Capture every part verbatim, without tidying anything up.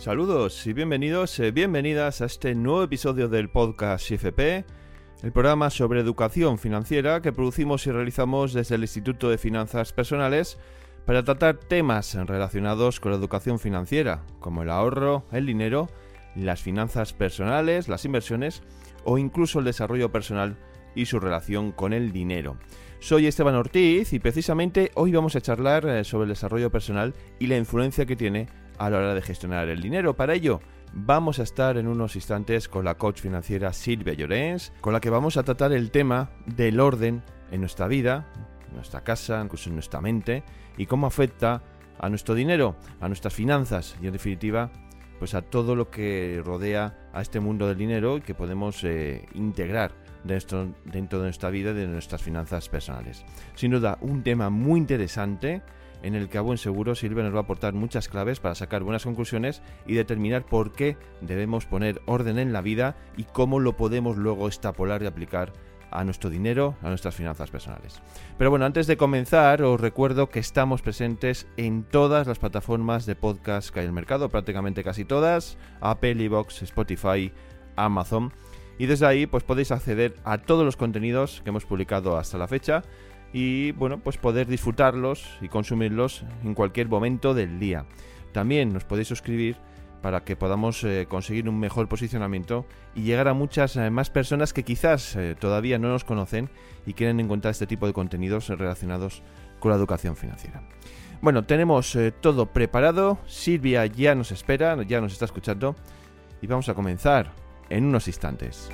Saludos y bienvenidos, eh, bienvenidas a este nuevo episodio del podcast I F P, el programa sobre educación financiera que producimos y realizamos desde el Instituto de Finanzas Personales para tratar temas relacionados con la educación financiera, como el ahorro, el dinero, las finanzas personales, las inversiones o incluso el desarrollo personal y su relación con el dinero. Soy Esteban Ortiz y precisamente hoy vamos a charlar sobre el desarrollo personal y la influencia que tiene a la hora de gestionar el dinero. Para ello, vamos a estar en unos instantes con la coach financiera Silvia Llorens, con la que vamos a tratar el tema del orden en nuestra vida, en nuestra casa, incluso en nuestra mente, y cómo afecta a nuestro dinero, a nuestras finanzas y, en definitiva, pues a todo lo que rodea a este mundo del dinero y que podemos eh, integrar dentro, dentro de nuestra vida y de nuestras finanzas personales. Sin duda, un tema muy interesante en el que a buen seguro Silvia nos va a aportar muchas claves para sacar buenas conclusiones y determinar por qué debemos poner orden en la vida y cómo lo podemos luego extrapolar y aplicar a nuestro dinero, a nuestras finanzas personales. Pero bueno, antes de comenzar, os recuerdo que estamos presentes en todas las plataformas de podcast que hay en el mercado, prácticamente casi todas, Apple, iVoox, Spotify, Amazon, y desde ahí pues podéis acceder a todos los contenidos que hemos publicado hasta la fecha y bueno, pues poder disfrutarlos y consumirlos en cualquier momento del día. También nos podéis suscribir para que podamos eh, conseguir un mejor posicionamiento y llegar a muchas eh, más personas que quizás eh, todavía no nos conocen y quieren encontrar este tipo de contenidos relacionados con la educación financiera. Bueno, tenemos eh, todo preparado, Silvia ya nos espera, ya nos está escuchando y vamos a comenzar en unos instantes.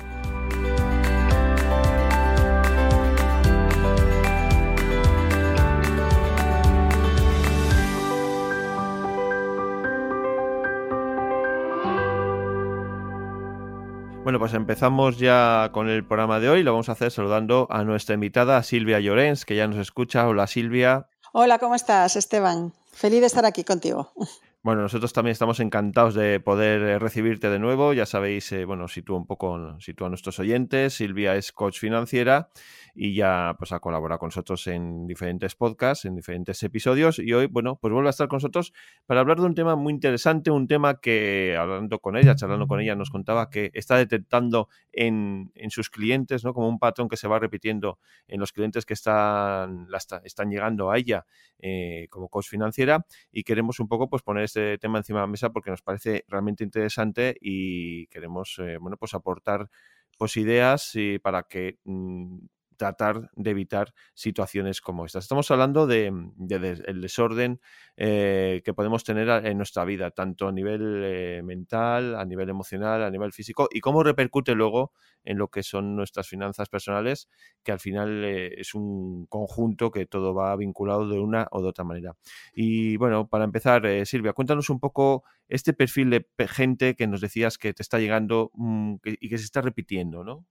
Bueno, pues empezamos ya con el programa de hoy. Lo vamos a hacer saludando a nuestra invitada Silvia Llorens, que ya nos escucha. Hola, Silvia. Hola, ¿cómo estás, Esteban? Feliz de estar aquí contigo. Bueno, nosotros también estamos encantados de poder recibirte de nuevo. Ya sabéis, eh, bueno, sitúo un poco, sitúo a nuestros oyentes. Silvia es coach financiera y ya pues ha colaborado con nosotros en diferentes podcasts, en diferentes episodios. Y hoy, bueno, pues vuelve a estar con nosotros para hablar de un tema muy interesante, un tema que, hablando con ella, charlando con ella, nos contaba que está detectando en, en sus clientes, ¿no? Como un patrón que se va repitiendo en los clientes que están, la está, están llegando a ella eh, como coach financiera, y queremos un poco pues poner este tema encima de la mesa porque nos parece realmente interesante y queremos eh, bueno pues aportar pues ideas y para que mmm, tratar de evitar situaciones como estas. Estamos hablando de, de, de el desorden eh, que podemos tener en nuestra vida, tanto a nivel eh, mental, a nivel emocional, a nivel físico, y cómo repercute luego en lo que son nuestras finanzas personales, que al final eh, es un conjunto que todo va vinculado de una o de otra manera. Y bueno, para empezar, eh, Silvia, cuéntanos un poco este perfil de gente que nos decías que te está llegando mmm, que, y que se está repitiendo, ¿no?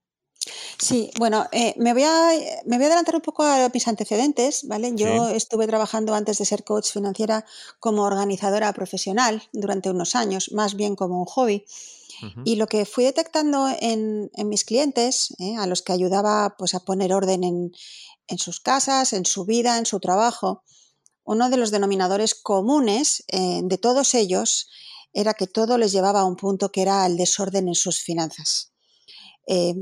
Sí, bueno, eh, me, voy a, me voy a adelantar un poco a mis antecedentes, ¿vale? Yo Sí. estuve trabajando antes de ser coach financiera como organizadora profesional durante unos años, más bien como un hobby. Uh-huh. Y lo que fui detectando en, en mis clientes, ¿eh? a los que ayudaba pues, a poner orden en, en sus casas, en su vida, en su trabajo, uno de los denominadores comunes eh, de todos ellos era que todo les llevaba a un punto que era el desorden en sus finanzas. Eh,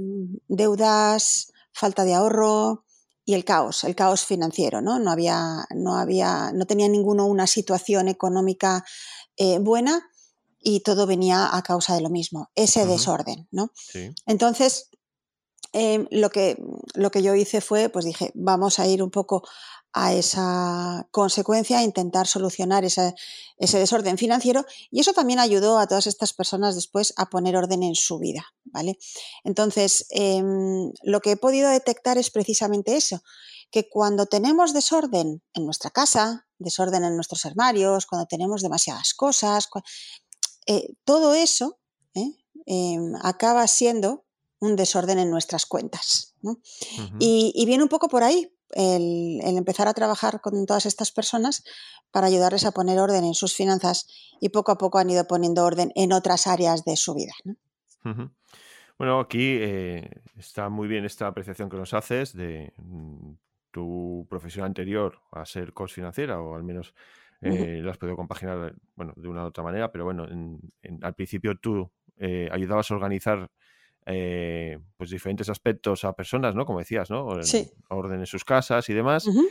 deudas, falta de ahorro y el caos, el caos financiero, ¿no? No había, no había, no tenía ninguno una situación económica eh, buena y todo venía a causa de lo mismo, ese uh-huh. desorden, ¿no? Sí. Entonces, eh, lo que, lo que yo hice fue, pues dije, vamos a ir un poco a esa consecuencia, a intentar solucionar ese, ese desorden financiero, y eso también ayudó a todas estas personas después a poner orden en su vida, ¿vale? Entonces, eh, lo que he podido detectar es precisamente eso, que cuando tenemos desorden en nuestra casa, desorden en nuestros armarios, cuando tenemos demasiadas cosas, eh, todo eso eh, eh, acaba siendo un desorden en nuestras cuentas, ¿no? Uh-huh. y, y viene un poco por ahí el, el empezar a trabajar con todas estas personas para ayudarles a poner orden en sus finanzas, y poco a poco han ido poniendo orden en otras áreas de su vida, ¿no? Uh-huh. Bueno, aquí eh, está muy bien esta apreciación que nos haces de mm, tu profesión anterior a ser coach financiera, o al menos eh, uh-huh. lo has podido compaginar, bueno, de una u otra manera, pero bueno, en, en, al principio tú eh, ayudabas a organizar eh, pues diferentes aspectos a personas, ¿no? Como decías, ¿no? En, sí. orden en sus casas y demás. Uh-huh.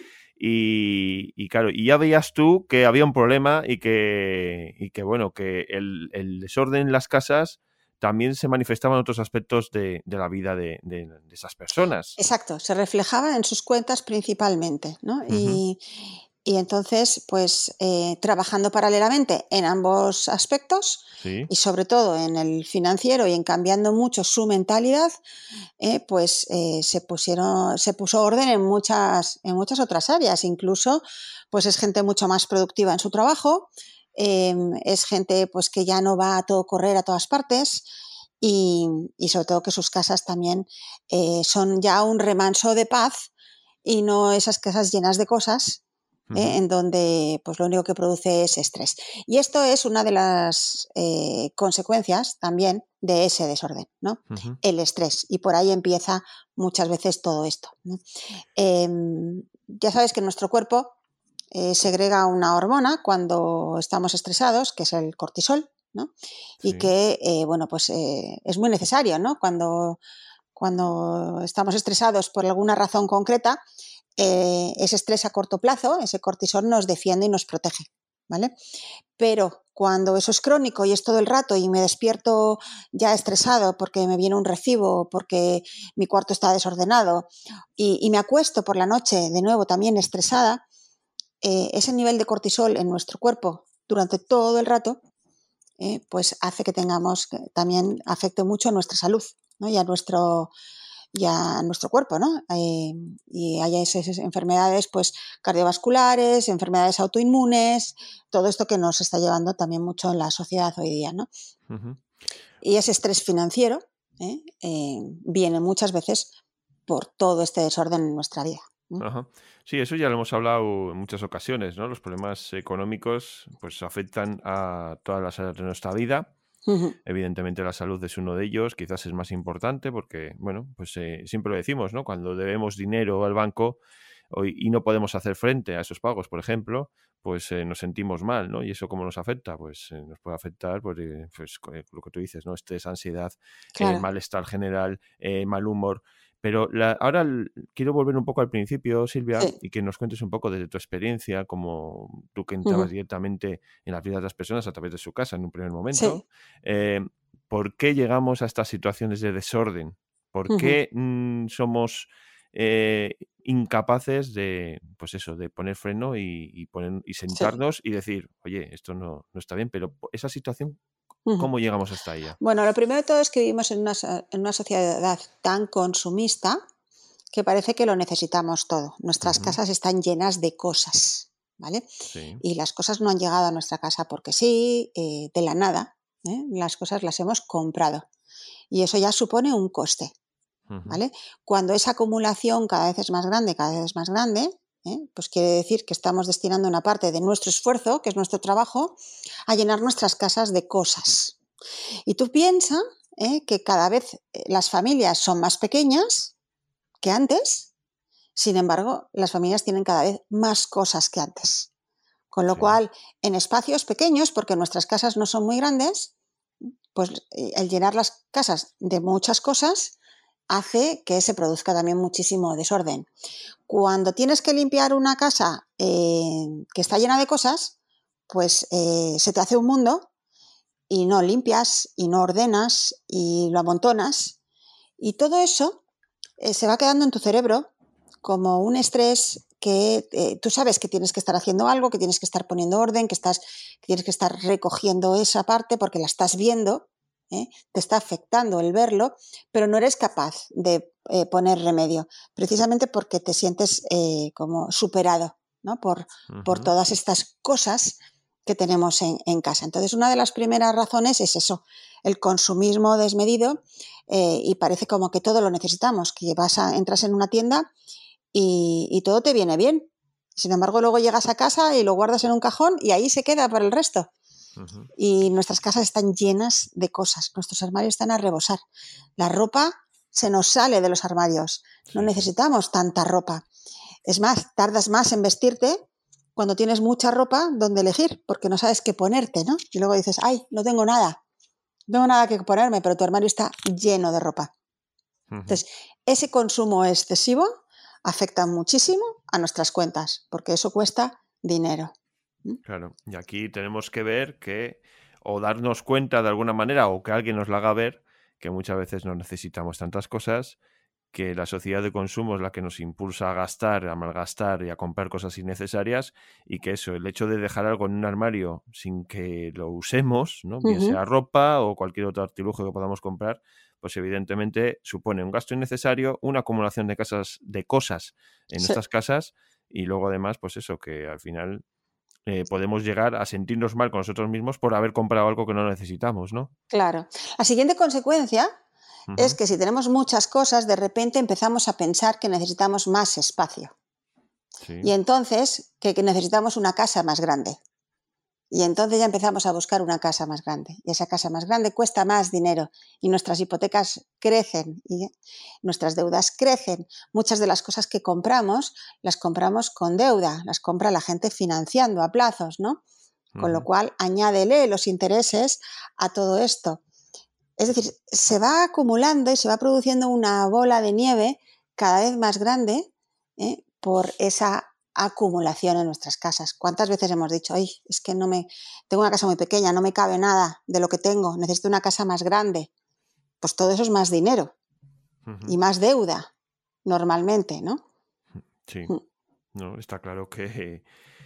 Y, y claro, y ya veías tú que había un problema y que, y que bueno, que el, el desorden en las casas también se manifestaba en otros aspectos de, de la vida de, de, de esas personas. Exacto, se reflejaba en sus cuentas principalmente, ¿no? Uh-huh. Y, y entonces, pues, eh, trabajando paralelamente en ambos aspectos, sí. y sobre todo en el financiero y en cambiando mucho su mentalidad, eh, pues eh, se pusieron, se puso orden en muchas, en muchas otras áreas. Incluso, pues es gente mucho más productiva en su trabajo, eh, es gente pues que ya no va a todo correr a todas partes. Y, y sobre todo que sus casas también eh, son ya un remanso de paz y no esas casas llenas de cosas uh-huh. eh, en donde pues lo único que produce es estrés. Y esto es una de las eh, consecuencias también de ese desorden, ¿no? Uh-huh. El estrés. Y por ahí empieza muchas veces todo esto, ¿no? Eh, ya sabes que nuestro cuerpo eh, segrega una hormona cuando estamos estresados, que es el cortisol, ¿no? Y sí. que, eh, bueno, pues eh, es muy necesario, ¿no? Cuando, cuando estamos estresados por alguna razón concreta, eh, ese estrés a corto plazo, ese cortisol nos defiende y nos protege, ¿vale? Pero cuando eso es crónico y es todo el rato y me despierto ya estresado porque me viene un recibo, porque mi cuarto está desordenado y, y me acuesto por la noche de nuevo también estresada, eh, ese nivel de cortisol en nuestro cuerpo durante todo el rato Eh, pues hace que tengamos, que también afecte mucho a nuestra salud, ¿no? y, a nuestro, y a nuestro cuerpo, ¿no? Eh, y hay esas enfermedades pues, cardiovasculares, enfermedades autoinmunes, todo esto que nos está llevando también mucho en la sociedad hoy día, ¿no? Uh-huh. Y ese estrés financiero ¿eh? Eh, viene muchas veces por todo este desorden en nuestra vida. ¿no? Ajá. Sí, eso ya lo hemos hablado en muchas ocasiones, ¿no? Los problemas económicos pues afectan a todas las áreas de nuestra vida. Uh-huh. Evidentemente la salud es uno de ellos, quizás es más importante porque, bueno, pues eh, siempre lo decimos, ¿no? Cuando debemos dinero al banco hoy, y no podemos hacer frente a esos pagos, por ejemplo, pues eh, nos sentimos mal, ¿no? ¿Y eso cómo nos afecta? Pues eh, nos puede afectar, pues, eh, pues lo que tú dices, ¿no? Estrés, ansiedad, claro. eh, malestar general, eh, mal humor. Pero la, ahora l- quiero volver un poco al principio, Silvia, Sí. y que nos cuentes un poco desde tu experiencia, como tú que entrabas Uh-huh. directamente en las vidas de las personas a través de su casa en un primer momento. Sí. Eh, ¿Por qué llegamos a estas situaciones de desorden? ¿Por Uh-huh. qué mm, somos eh, incapaces de, pues eso, de poner freno y, y, poner, y sentarnos sí. y decir, oye, esto no, no está bien, pero esa situación, ¿cómo llegamos hasta ella? Bueno, lo primero de todo es que vivimos en una, en una sociedad tan consumista que parece que lo necesitamos todo. Nuestras uh-huh. casas están llenas de cosas, ¿vale? Sí. Y las cosas no han llegado a nuestra casa porque sí, eh, de la nada. ¿eh? Las cosas las hemos comprado. Y eso ya supone un coste, uh-huh. ¿vale? Cuando esa acumulación cada vez es más grande, cada vez es más grande, ¿eh? pues quiere decir que estamos destinando una parte de nuestro esfuerzo, que es nuestro trabajo, a llenar nuestras casas de cosas. Y tú piensas ¿eh? que cada vez las familias son más pequeñas que antes, sin embargo, las familias tienen cada vez más cosas que antes. Con lo sí. cual, en espacios pequeños, porque nuestras casas no son muy grandes, pues el llenar las casas de muchas cosas hace que se produzca también muchísimo desorden. Cuando tienes que limpiar una casa eh, que está llena de cosas, pues eh, se te hace un mundo y no limpias y no ordenas y lo amontonas y todo eso eh, se va quedando en tu cerebro como un estrés que eh, tú sabes que tienes que estar haciendo algo, que tienes que estar poniendo orden, que, estás, que tienes que estar recogiendo esa parte porque la estás viendo, ¿eh? te está afectando el verlo, pero no eres capaz de eh, poner remedio, precisamente porque te sientes eh, como superado, ¿no? por, uh-huh. por todas estas cosas que tenemos en, en casa. Entonces, una de las primeras razones es eso, el consumismo desmedido eh, y parece como que todo lo necesitamos, que vas a, entras en una tienda y, y todo te viene bien. Sin embargo, luego llegas a casa y lo guardas en un cajón y ahí se queda para el resto. Uh-huh. Y nuestras casas están llenas de cosas, nuestros armarios están a rebosar. La ropa se nos sale de los armarios, no sí, necesitamos sí. tanta ropa. Es más, tardas más en vestirte cuando tienes mucha ropa donde elegir, porque no sabes qué ponerte, ¿no? Y luego dices, ay, no tengo nada, no tengo nada que ponerme, pero tu armario está lleno de ropa. Ujú. Entonces, ese consumo excesivo afecta muchísimo a nuestras cuentas, porque eso cuesta dinero. Claro, y aquí tenemos que ver que, o darnos cuenta de alguna manera, o que alguien nos la haga ver, que muchas veces no necesitamos tantas cosas, que la sociedad de consumo es la que nos impulsa a gastar, a malgastar y a comprar cosas innecesarias, y que eso, el hecho de dejar algo en un armario sin que lo usemos, ¿no? Bien Uh-huh. sea ropa o cualquier otro artilugio que podamos comprar, pues evidentemente supone un gasto innecesario, una acumulación de casas, de cosas en Sí, nuestras casas, y luego además, pues eso, que al final eh, podemos llegar a sentirnos mal con nosotros mismos por haber comprado algo que no necesitamos, ¿no? claro. La siguiente consecuencia es Ujú. que si tenemos muchas cosas, de repente empezamos a pensar que necesitamos más espacio. Sí. Y entonces, que, que necesitamos una casa más grande. Y entonces ya empezamos a buscar una casa más grande. Y esa casa más grande cuesta más dinero. Y nuestras hipotecas crecen. Y nuestras deudas crecen. Muchas de las cosas que compramos, las compramos con deuda. Las compra la gente financiando a plazos, ¿no? Con lo Ujú. cual, añádele los intereses a todo esto. Es decir, se va acumulando y se va produciendo una bola de nieve cada vez más grande, ¿eh? Por esa acumulación en nuestras casas. ¿Cuántas veces hemos dicho, ay, es que no me, tengo una casa muy pequeña, no me cabe nada de lo que tengo, necesito una casa más grande? Pues todo eso es más dinero Ujú. y más deuda, normalmente, ¿no? Sí. No, está claro que,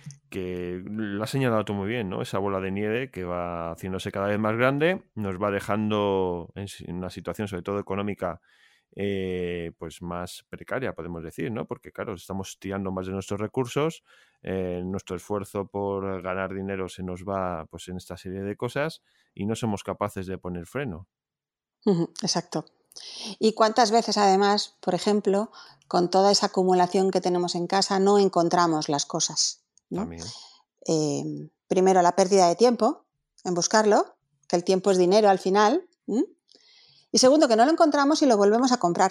que lo has señalado tú muy bien, ¿no? Esa bola de nieve que va haciéndose cada vez más grande, nos va dejando en, si- en una situación, sobre todo económica, eh, pues más precaria, podemos decir, ¿no? Porque, claro, estamos tirando más de nuestros recursos, eh, nuestro esfuerzo por ganar dinero se nos va, pues, en esta serie de cosas y no somos capaces de poner freno. Ujú, exacto. ¿Y cuántas veces, además, por ejemplo, con toda esa acumulación que tenemos en casa, no encontramos las cosas, ¿no? También. Eh, primero, la pérdida de tiempo en buscarlo, que el tiempo es dinero al final. ¿m? Y segundo, que no lo encontramos y lo volvemos a comprar.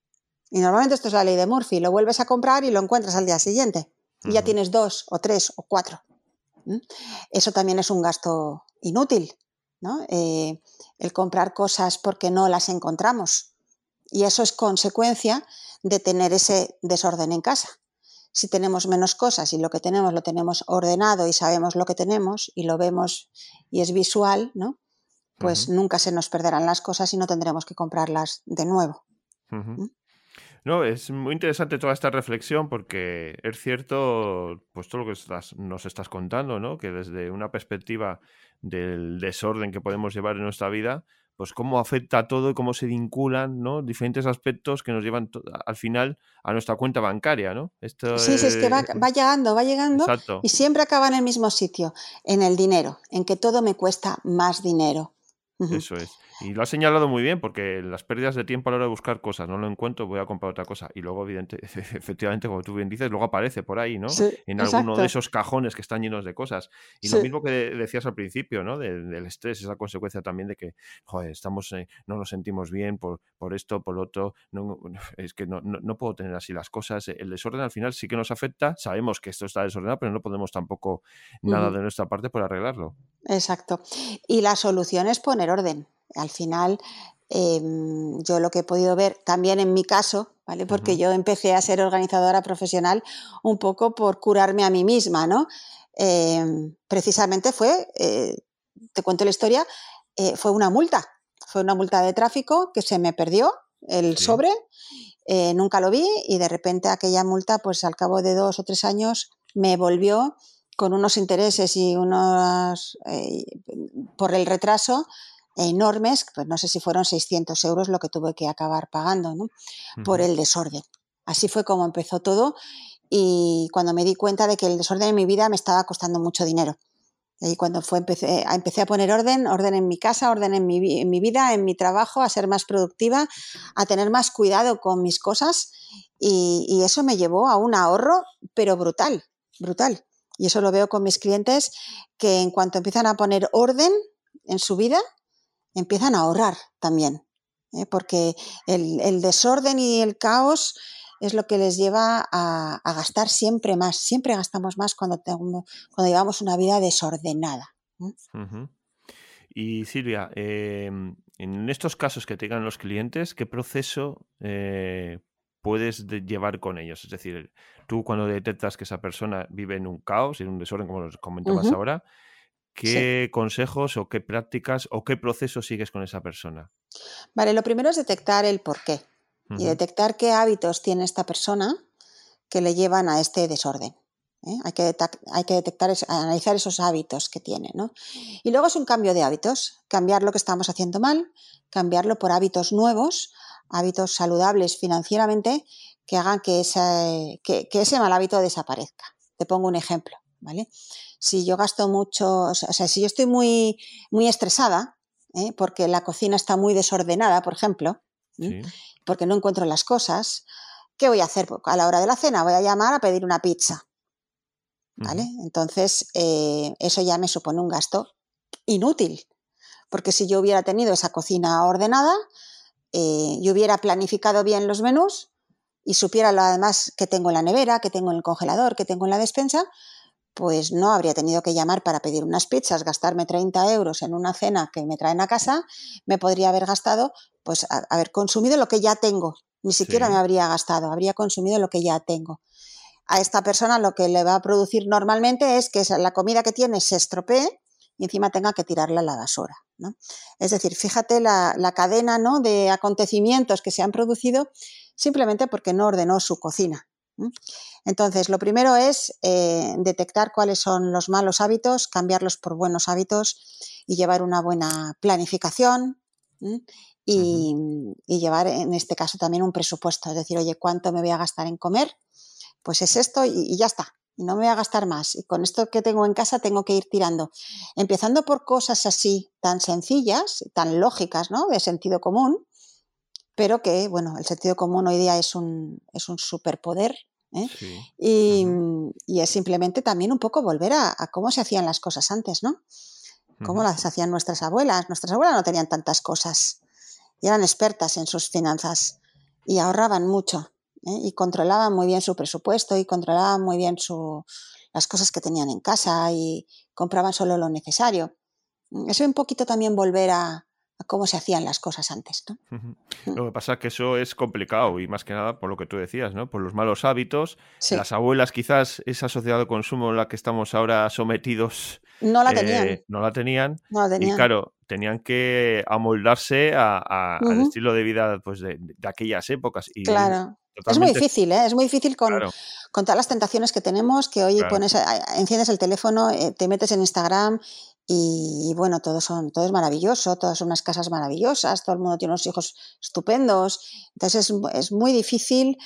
Y normalmente esto es la ley de Murphy, lo vuelves a comprar y lo encuentras al día siguiente. Y ya Ujú. tienes dos o tres o cuatro. ¿m? Eso también es un gasto inútil, ¿no? Eh, el comprar cosas porque no las encontramos. Y eso es consecuencia de tener ese desorden en casa. Si tenemos menos cosas y lo que tenemos lo tenemos ordenado y sabemos lo que tenemos y lo vemos y es visual, ¿no? Pues Ujú. nunca se nos perderán las cosas y no tendremos que comprarlas de nuevo. Ujú. ¿Mm? No, es muy interesante toda esta reflexión porque es cierto, pues todo lo que estás- nos estás contando, ¿no? Que desde una perspectiva del desorden que podemos llevar en nuestra vida, pues cómo afecta a todo y cómo se vinculan, ¿no? Diferentes aspectos que nos llevan to- al final a nuestra cuenta bancaria, ¿no? Esto Sí, sí, es que va, es... va llegando, va llegando Exacto. y siempre acaba en el mismo sitio, en el dinero, en que todo me cuesta más dinero. Ujú. Eso es. Y lo has señalado muy bien, porque las pérdidas de tiempo a la hora de buscar cosas, no lo encuentro, voy a comprar otra cosa. Y luego, evidente, efectivamente, como tú bien dices, luego aparece por ahí, ¿no? Sí, En alguno de exacto. esos cajones que están llenos de cosas. Y lo Sí, mismo que de- decías al principio, ¿no? De- del estrés, esa consecuencia también de que, joder, estamos, eh, no nos sentimos bien por, por esto, por lo otro. No, es que no, no, no puedo tener así las cosas. El desorden al final sí que nos afecta. Sabemos que esto está desordenado, pero no podemos tampoco nada ujú, de nuestra parte por arreglarlo. exacto. Y la solución es poner orden. Al final, em, yo lo que he podido ver también en mi caso, ¿vale? Porque Ujú. yo empecé a ser organizadora profesional un poco por curarme a mí misma, ¿no? Em, precisamente fue, eh, te cuento la historia, eh, fue una multa. Fue una multa de tráfico que se me perdió el Sí. sobre, eh, nunca lo vi y de repente aquella multa, pues al cabo de dos o tres años, me volvió con unos intereses y unos, eh, por el retraso, enormes, pues no sé si fueron seiscientos euros lo que tuve que acabar pagando, ¿no? Por Ujú. el desorden. Así fue como empezó todo y cuando me di cuenta de que el desorden en mi vida me estaba costando mucho dinero. Y cuando fue, empecé, empecé a poner orden, orden en mi casa, orden en mi, en mi vida, en mi trabajo, a ser más productiva, a tener más cuidado con mis cosas y, y eso me llevó a un ahorro, pero brutal, brutal. Y eso lo veo con mis clientes que en cuanto empiezan a poner orden en su vida, empiezan a ahorrar también, ¿eh? Porque el, el desorden y el caos es lo que les lleva a, a gastar siempre más. Siempre gastamos más cuando, tengo, cuando llevamos una vida desordenada. ¿Mm? Uh-huh. Y Silvia, eh, en estos casos que tengan los clientes, ¿qué proceso eh, puedes de- llevar con ellos? Es decir, tú cuando detectas que esa persona vive en un caos, en un desorden, como nos comentabas Ujú. ahora, Sí. ¿qué consejos o qué prácticas o qué proceso sigues con esa persona? Vale, lo primero es detectar el por qué y Ujú. detectar qué hábitos tiene esta persona que le llevan a este desorden. ¿eh? Hay, que hay que detectar, analizar esos hábitos que tiene, ¿no? Y luego es un cambio de hábitos, cambiar lo que estamos haciendo mal, cambiarlo por hábitos nuevos, hábitos saludables financieramente que hagan que ese, que, que ese mal hábito desaparezca. Te pongo un ejemplo, ¿vale? Si yo gasto mucho, o sea, si yo estoy muy, muy estresada, ¿eh? porque la cocina está muy desordenada, por ejemplo, ¿eh? Sí. porque no encuentro las cosas, ¿qué voy a hacer? A la hora de la cena voy a llamar a pedir una pizza, ¿vale? Ujú. Entonces, eh, eso ya me supone un gasto inútil, porque si yo hubiera tenido esa cocina ordenada, eh, yo hubiera planificado bien los menús y supiera lo además que tengo en la nevera, que tengo en el congelador, que tengo en la despensa, pues no habría tenido que llamar para pedir unas pizzas, gastarme treinta euros en una cena que me traen a casa, me podría haber gastado, pues a, haber consumido lo que ya tengo, ni siquiera me Sí. habría gastado, habría consumido lo que ya tengo. A esta persona lo que le va a producir normalmente es que la comida que tiene se estropee y encima tenga que tirarla a la basura, ¿no? Es decir, fíjate la, la cadena, ¿no?, de acontecimientos que se han producido simplemente porque no ordenó su cocina. ¿eh? Entonces, lo primero es eh, detectar cuáles son los malos hábitos, cambiarlos por buenos hábitos y llevar una buena planificación. ¿eh? Ujú. Y, y llevar, en este caso, también un presupuesto. Es decir, oye, ¿cuánto me voy a gastar en comer? Pues es esto y, y ya está. Y no me voy a gastar más. Y con esto que tengo en casa tengo que ir tirando. Empezando por cosas así tan sencillas, tan lógicas, ¿no?, de sentido común, pero que, bueno, el sentido común hoy día es un, es un superpoder, ¿eh? Sí. Y, Ujú. y es simplemente también un poco volver a, a cómo se hacían las cosas antes, ¿no? Cómo Ujú. las hacían nuestras abuelas. Nuestras abuelas no tenían tantas cosas y eran expertas en sus finanzas y ahorraban mucho, ¿eh? Y controlaban muy bien su presupuesto y controlaban muy bien su, las cosas que tenían en casa y compraban solo lo necesario. Eso es un poquito también volver a, a cómo se hacían las cosas antes, ¿no? Ujú. Lo que pasa es que eso es complicado y más que nada por lo que tú decías, ¿no? Por los malos hábitos. Sí, Las abuelas, quizás esa sociedad de consumo en la que estamos ahora sometidos, no la eh, tenían, no la tenían no la y tenían. claro, tenían que amoldarse a- a- al Ujú. estilo de vida pues, de, de aquellas épocas y es Claro. Es muy totalmente difícil, ¿eh? Es muy difícil con, claro, con todas las tentaciones que tenemos, que hoy claro, pones, a- a- enciendes el teléfono, eh, te metes en Instagram y, bueno, todo, son, todo es maravilloso, todas son unas casas maravillosas, todo el mundo tiene unos hijos estupendos. Entonces es, mu- es muy difícil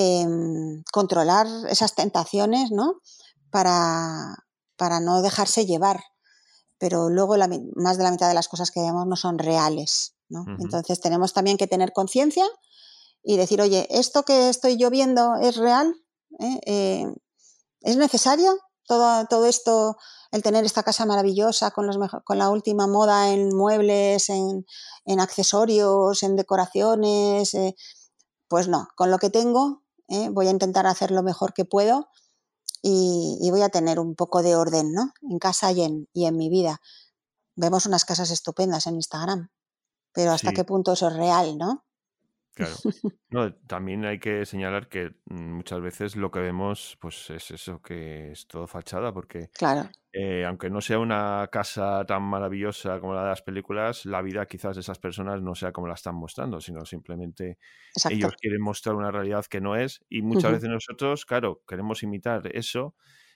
em, controlar esas tentaciones, ¿no? Para, para no dejarse llevar. Pero luego la mi- más de la mitad de las cosas que vemos no son reales, ¿no? ujú, Entonces tenemos también que tener conciencia y decir, oye, ¿esto que estoy yo viendo es real? ¿Eh? Eh, ¿Es necesario todo, todo esto, el tener esta casa maravillosa con, los mejo- con la última moda en muebles, en, en accesorios, en decoraciones? Eh, pues no, con lo que tengo eh, voy a intentar hacer lo mejor que puedo y, y voy a tener un poco de orden, ¿no?, en casa y en, y en mi vida. Vemos unas casas estupendas en Instagram, pero ¿hasta sí. qué punto eso es real, no? Claro. No, también hay que señalar que mm, muchas veces lo que vemos, pues es eso, que es todo fachada, porque Claro, eh, aunque no sea una casa tan maravillosa como la de las películas, la vida quizás de esas personas no sea como la están mostrando, sino simplemente ellos exacto. quieren mostrar una realidad que no es, y muchas Ujú. veces nosotros, claro, queremos imitar eso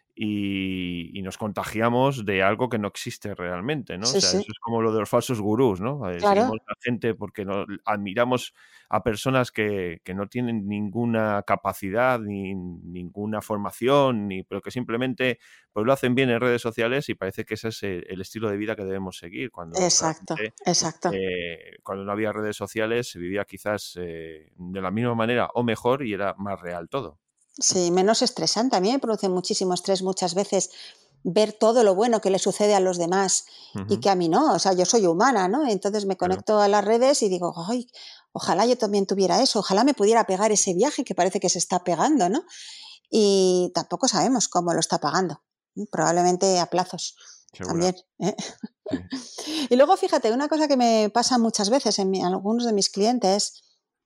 y, y nos contagiamos de algo que no existe realmente, ¿no? O Sí, sea, sí, eso es como lo de los falsos gurús, ¿no? Eh, seguimos claro, a gente porque no, admiramos a personas que, que no tienen ninguna capacidad ni ninguna formación, ni, pero que simplemente pues, lo hacen bien en redes sociales y parece que ese es el, el estilo de vida que debemos seguir, cuando exacto, realmente exacto. eh, cuando no había redes sociales se vivía quizás eh, de la misma manera o mejor y era más real todo. Sí, menos estresante. A mí me produce muchísimo estrés muchas veces ver todo lo bueno que le sucede a los demás uh-huh. y que a mí no, o sea, yo soy humana, ¿no? Entonces me conecto claro. a las redes y digo, ay, ojalá yo también tuviera eso, ojalá me pudiera pegar ese viaje que parece que se está pegando, ¿no? Y tampoco sabemos cómo lo está pagando, ¿eh? Probablemente a plazos Segura. También. ¿eh? Sí. Y luego, fíjate, una cosa que me pasa muchas veces en, mi, en algunos de mis clientes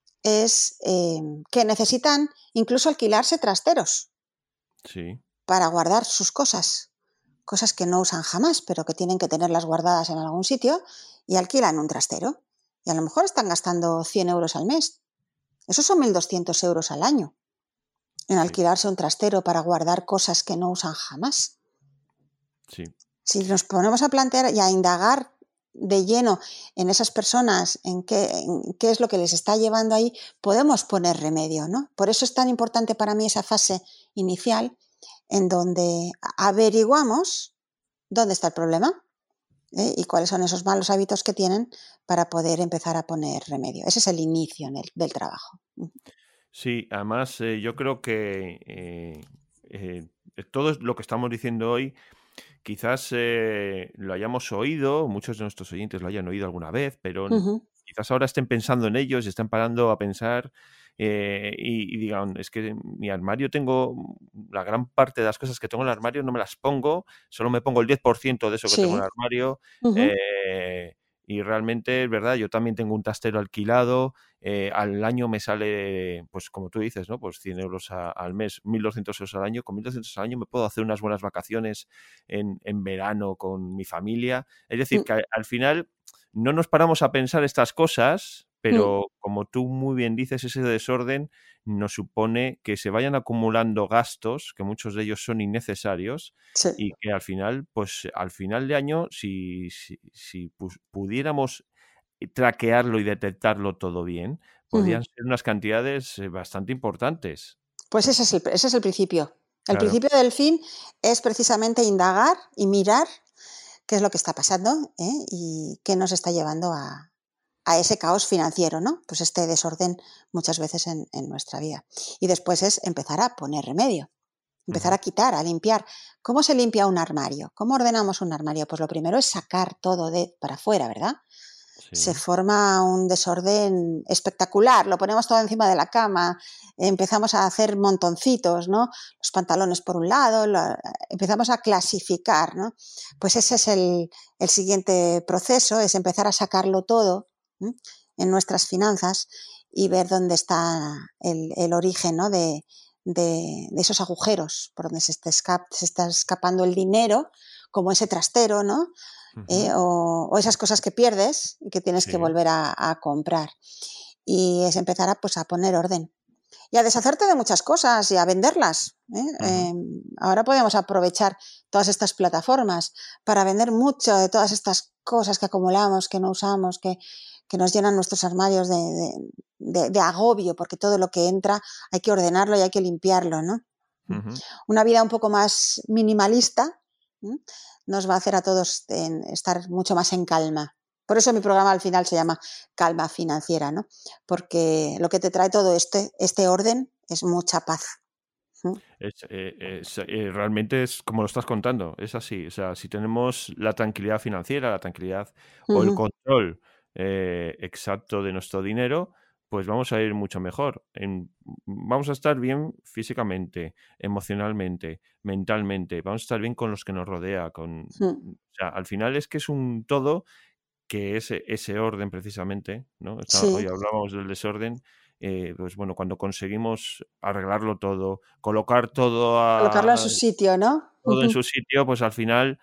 es eh, que necesitan incluso alquilarse trasteros sí. para guardar sus cosas, cosas que no usan jamás, pero que tienen que tenerlas guardadas en algún sitio y alquilan un trastero. Y a lo mejor están gastando cien euros al mes. Esos son mil doscientos euros al año en alquilarse sí. un trastero para guardar cosas que no usan jamás. Sí. Si nos ponemos a plantear y a indagar de lleno en esas personas, en qué, en qué es lo que les está llevando ahí, podemos poner remedio, ¿no? Por eso es tan importante para mí esa fase inicial en donde averiguamos dónde está el problema ¿eh? y cuáles son esos malos hábitos que tienen para poder empezar a poner remedio. Ese es el inicio del, del trabajo. Sí, además eh, yo creo que eh, eh, todo lo que estamos diciendo hoy quizás eh, lo hayamos oído, muchos de nuestros oyentes lo hayan oído alguna vez, pero uh-huh. quizás ahora estén pensando en ellos y estén parando a pensar eh, y, y digan, es que en mi armario tengo la gran parte de las cosas que tengo en el armario, no me las pongo, solo me pongo el diez por ciento de eso que sí. tengo en el armario. Uh-huh. eh, y realmente es verdad, yo también tengo un trastero alquilado, eh, al año me sale, pues como tú dices, ¿no? Pues cien euros a, al mes, mil doscientos euros al año. Con mil doscientos al año me puedo hacer unas buenas vacaciones en, en verano con mi familia. Es decir, que al final no nos paramos a pensar estas cosas, pero mm. como tú muy bien dices, ese desorden nos supone que se vayan acumulando gastos, que muchos de ellos son innecesarios, sí. y que al final, pues al final de año, si, si, si pues, pudiéramos traquearlo y detectarlo todo bien, podrían uh-huh. ser unas cantidades bastante importantes. Pues ese es el, ese es el principio. El Claro. principio del fin es precisamente indagar y mirar qué es lo que está pasando ¿eh? y qué nos está llevando a, a ese caos financiero, ¿no? Pues este desorden muchas veces en, en nuestra vida. Y después es empezar a poner remedio, empezar uh-huh. a quitar, a limpiar. ¿Cómo se limpia un armario? ¿Cómo ordenamos un armario? Pues lo primero es sacar todo de para afuera, ¿verdad? Sí. Se forma un desorden espectacular, lo ponemos todo encima de la cama, empezamos a hacer montoncitos, ¿no? Los pantalones por un lado, lo, empezamos a clasificar, ¿no? Pues ese es el, el siguiente proceso, es empezar a sacarlo todo ¿eh? en nuestras finanzas y ver dónde está el, el origen, ¿no? de, de, de esos agujeros por donde se está, escap- se está escapando el dinero, como ese trastero, ¿no? Eh, o, o esas cosas que pierdes y que tienes sí. que volver a, a comprar. Y es empezar a, pues, a poner orden. Y a deshacerte de muchas cosas y a venderlas. ¿eh? Uh-huh. Eh, ahora podemos aprovechar todas estas plataformas para vender mucho de todas estas cosas que acumulamos, que no usamos, que, que nos llenan nuestros armarios de, de, de, de agobio, porque todo lo que entra hay que ordenarlo y hay que limpiarlo, ¿no? Uh-huh. Una vida un poco más minimalista ¿eh? nos va a hacer a todos en estar mucho más en calma. Por eso mi programa al final se llama Calma Financiera, ¿no? Porque lo que te trae todo este, este orden es mucha paz. ¿Mm? Es, eh, es, eh, realmente es como lo estás contando, es así. O sea, si tenemos la tranquilidad financiera, la tranquilidad uh-huh. o el control eh, exacto de nuestro dinero, pues vamos a ir mucho mejor. En, vamos a estar bien físicamente, emocionalmente, mentalmente, vamos a estar bien con los que nos rodea. Con, uh-huh. O sea, al final es que es un todo que ese, ese orden precisamente, ¿no? Está, sí. Hoy hablábamos del desorden, eh, pues bueno, cuando conseguimos arreglarlo todo, colocar todo a, colocarlo en su sitio, ¿no? Todo uh-huh. en su sitio, pues al final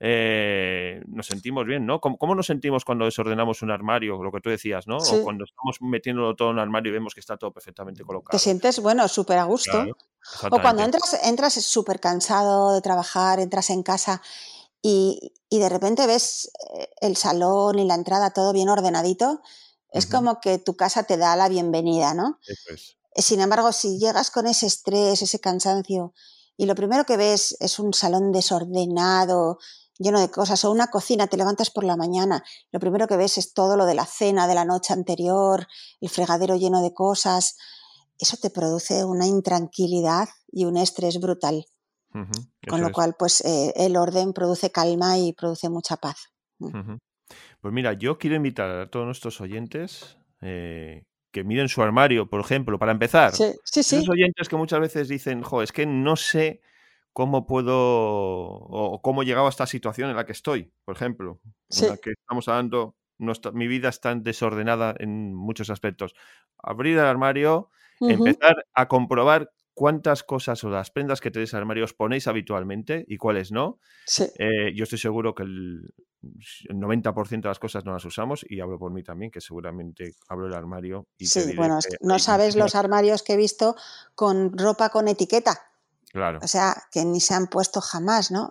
eh, nos sentimos bien, ¿no? ¿Cómo, ¿Cómo nos sentimos cuando desordenamos un armario? Lo que tú decías, ¿no? Sí. O cuando estamos metiéndolo todo en un armario y vemos que está todo perfectamente colocado. Te sientes, bueno, súper a gusto. Claro, o cuando entras, entras súper cansado de trabajar, entras en casa y, y de repente ves el salón y la entrada todo bien ordenadito, es uh-huh. como que tu casa te da la bienvenida, ¿no? Eso es. Sin embargo, si llegas con ese estrés, ese cansancio, y lo primero que ves es un salón desordenado, lleno de cosas, o una cocina, te levantas por la mañana, lo primero que ves es todo lo de la cena de la noche anterior, el fregadero lleno de cosas, eso te produce una intranquilidad y un estrés brutal. Uh-huh. Con Eso lo es. cual, pues eh, el orden produce calma y produce mucha paz. Uh-huh. Pues mira, yo quiero invitar a todos nuestros oyentes eh, que miren su armario, por ejemplo, para empezar. Sí, sí, Esos sí, oyentes que muchas veces dicen, jo, es que no sé cómo puedo o cómo he llegado a esta situación en la que estoy, por ejemplo, en la sí. que estamos hablando, nuestra, mi vida está desordenada en muchos aspectos. Abrir el armario, Ujú, empezar a comprobar cuántas cosas o las prendas que tenéis en el armario os ponéis habitualmente y cuáles no. sí. Eh, yo estoy seguro que el, el noventa por ciento de las cosas no las usamos y hablo por mí también, que seguramente abro el armario y te Sí, diré bueno, es que que no hay sabes muchísimas los cosas. armarios que he visto con ropa con etiqueta, o Claro. sea, que ni se han puesto jamás, ¿no?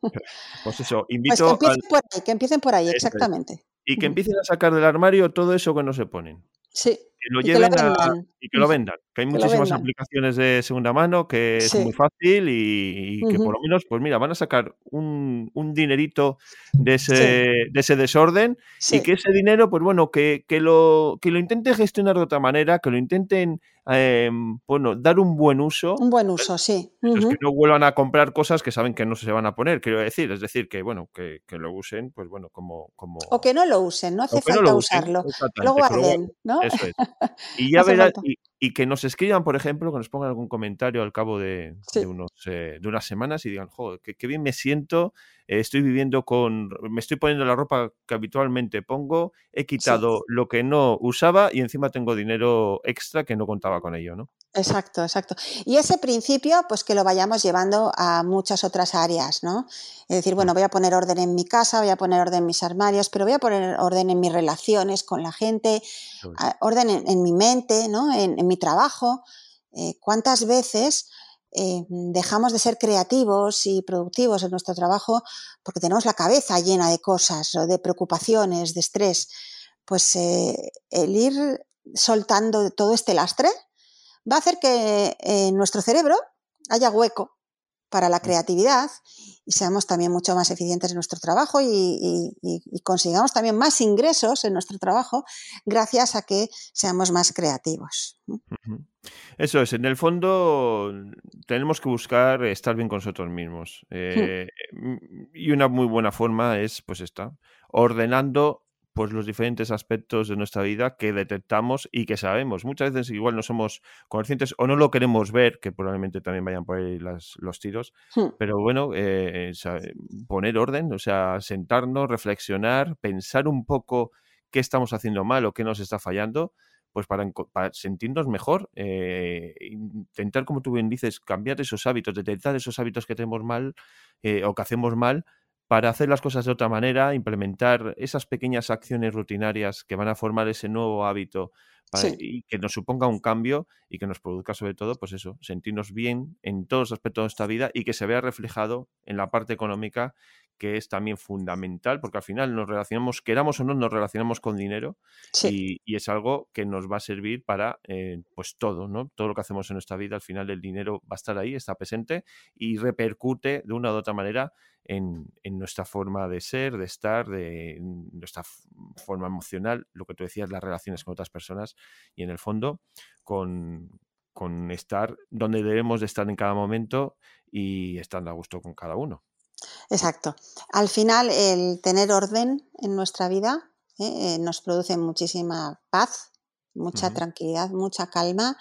Pues eso, Pues que invito al... empiecen por ahí, que empiecen por ahí, Eso es. exactamente. Y que Ujú. empiecen a sacar del armario todo eso que no se ponen. Sí, Que lo y que lo lleven a vendan, y que lo vendan, que hay que lo muchísimas vendan. aplicaciones de segunda mano, que es muy Sí, fácil y y que por ujú, lo menos, pues mira, van a sacar un un dinerito de ese sí, de ese desorden y que sí, ese dinero, pues bueno, que que lo que lo intenten gestionar de otra manera, que lo intenten, em, bueno, dar un buen uso. un buen uso, sí. Eso es, que Ujú. no vuelvan a comprar cosas que saben que no se van a poner, quiero decir. Es decir, que bueno, que que lo usen, pues bueno, como O que como no lo usen, no o hace que no lo falta usen, usarlo, que lo exactamente, que lo guarden, guarden. ¿no? Eso es. Y No ya hace verás falta. y y que nos escriban, por ejemplo, que nos pongan algún comentario al cabo de de Sí, unos, eh, de unas semanas y digan: "Joder, qué qué bien me siento, eh, estoy viviendo con me estoy poniendo la ropa que habitualmente pongo, he sí. quitado lo que no usaba y encima tengo dinero extra que no contaba con ello", ¿no? Exacto, exacto. Y ese principio, pues que lo vayamos llevando a muchas otras áreas, ¿no? Es decir, Mm, bueno, voy a poner orden en mi casa, voy a poner orden en mis armarios, pero voy a poner orden en mis relaciones con la gente, eso es. a- orden en, en mi mente, ¿no? En, en mi trabajo. Eh, ¿cuántas veces eh, dejamos de ser creativos y productivos en nuestro trabajo porque tenemos la cabeza llena de cosas, o de preocupaciones, de estrés? Pues eh, el ir soltando todo este lastre va a hacer que en nuestro cerebro haya hueco para la Mm, creatividad y seamos también mucho más eficientes en nuestro trabajo y, y, y, y consigamos también más ingresos en nuestro trabajo gracias a que seamos más creativos. ujú. Eso es, en el fondo tenemos que buscar estar bien con nosotros mismos. Eh, mm, y una muy buena forma es, pues esta, ordenando pues los diferentes aspectos de nuestra vida que detectamos y que sabemos. Muchas veces igual no somos conscientes o no lo queremos ver, que probablemente también vayan por ahí las- los tiros, pero bueno, eh, sa- poner orden, o sea, sentarnos, reflexionar, pensar un poco qué estamos haciendo mal o qué nos está fallando pues para, enco- para sentirnos mejor, eh, intentar, como tú bien dices, cambiar esos hábitos, detectar esos hábitos que tenemos mal eh, o que hacemos mal para hacer las cosas de otra manera, implementar esas pequeñas acciones rutinarias que van a formar ese nuevo hábito para- Sí, y que nos suponga un cambio y que nos produzca sobre todo, pues eso, sentirnos bien en todos los aspectos de nuestra vida y que se vea reflejado en la parte económica, que es también fundamental, porque al final nos relacionamos, queramos o no, nos relacionamos con dinero sí, y, y es algo que nos va a servir para eh, pues todo, ¿no? Todo lo que hacemos en nuestra vida, al final el dinero va a estar ahí, está presente y repercute de una u otra manera en, en nuestra forma de ser, de estar, de nuestra f- forma emocional, lo que tú decías, las relaciones con otras personas y en el fondo con, con estar donde debemos de estar en cada momento y estando a gusto con cada uno. exacto. Al final, el tener orden en nuestra vida ¿eh? Eh, nos produce muchísima paz, mucha Ujú, tranquilidad, mucha calma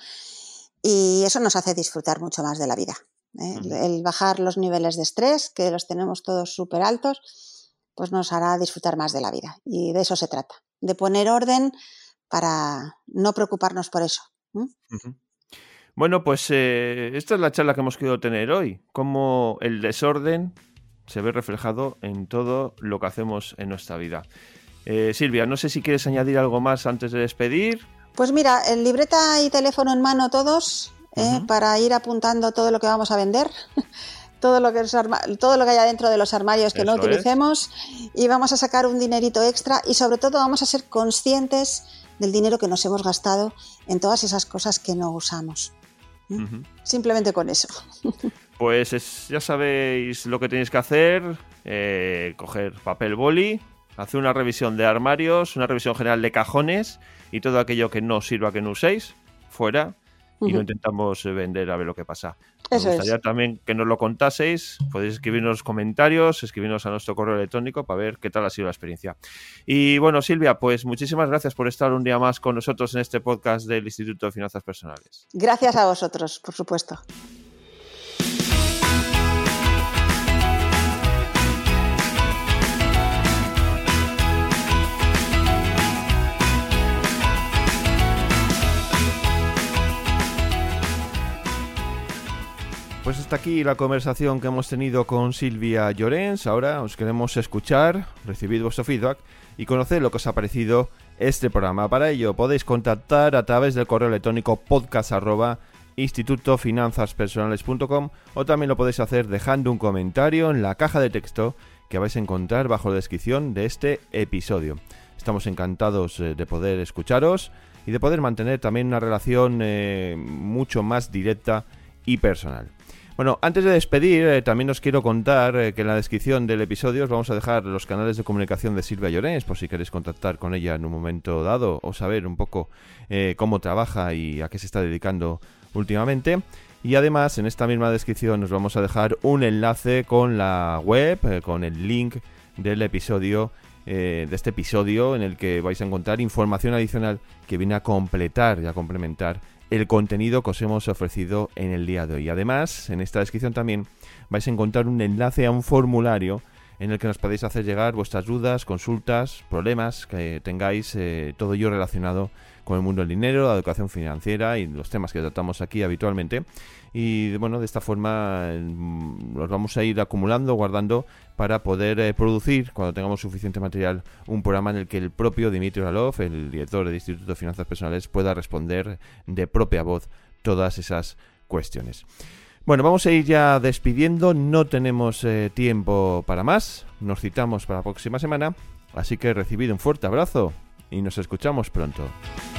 y eso nos hace disfrutar mucho más de la vida. ¿eh? El, ujú. el bajar los niveles de estrés, que los tenemos todos súper altos, pues nos hará disfrutar más de la vida. Y de eso se trata, de poner orden para no preocuparnos por eso. ¿m? Ujú. Bueno, pues eh, esta es la charla que hemos querido tener hoy, cómo el desorden se ve reflejado en todo lo que hacemos en nuestra vida. Eh, Silvia, no sé si quieres añadir algo más antes de despedir. Pues mira, el libreta y teléfono en mano todos, ¿eh? Ujú. Para ir apuntando todo lo que vamos a vender, todo lo que, es arma- todo lo que haya dentro de los armarios que no Eso es. utilicemos y vamos a sacar un dinerito extra y sobre todo vamos a ser conscientes del dinero que nos hemos gastado en todas esas cosas que no usamos. ¿eh? Ujú. Simplemente con eso. Pues es- ya sabéis lo que tenéis que hacer, eh, coger papel boli, hacer una revisión de armarios, una revisión general de cajones y todo aquello que no os sirva, que no uséis, fuera. y no intentamos vender a ver lo que pasa. Eso Me gustaría es. también que nos lo contaseis. Podéis escribirnos comentarios, escribirnos a nuestro correo electrónico para ver qué tal ha sido la experiencia. Y bueno, Silvia, pues muchísimas gracias por estar un día más con nosotros en este podcast del Instituto de Finanzas Personales. Gracias a vosotros, por supuesto. Pues hasta aquí la conversación que hemos tenido con Silvia Llorens. Ahora os queremos escuchar, recibir vuestro feedback y conocer lo que os ha parecido este programa. Para ello podéis contactar a través del correo electrónico podcast arroba instituto finanzas personales punto com o también lo podéis hacer dejando un comentario en la caja de texto que vais a encontrar bajo la descripción de este episodio. Estamos encantados de poder escucharos y de poder mantener también una relación eh, mucho más directa y personal. Bueno, antes de despedir, eh, también os quiero contar eh, que en la descripción del episodio os vamos a dejar los canales de comunicación de Silvia Llorens, por si queréis contactar con ella en un momento dado o saber un poco eh, cómo trabaja y a qué se está dedicando últimamente. Y además, en esta misma descripción os vamos a dejar un enlace con la web, eh, con el link del episodio, eh, de este episodio, en el que vais a encontrar información adicional que viene a completar y a complementar el contenido que os hemos ofrecido en el día de hoy. Además, en esta descripción también vais a encontrar un enlace a un formulario en el que nos podéis hacer llegar vuestras dudas, consultas, problemas que tengáis, eh, todo ello relacionado con el mundo del dinero, la educación financiera y los temas que tratamos aquí habitualmente. Y bueno, de esta forma eh, los vamos a ir acumulando, guardando para poder eh, producir, cuando tengamos suficiente material, un programa en el que el propio Dimitri Oralov, el director del Instituto de Finanzas Personales, pueda responder de propia voz todas esas cuestiones. Bueno, vamos a ir ya despidiendo, no tenemos eh, tiempo para más, nos citamos para la próxima semana, así que recibid un fuerte abrazo y nos escuchamos pronto.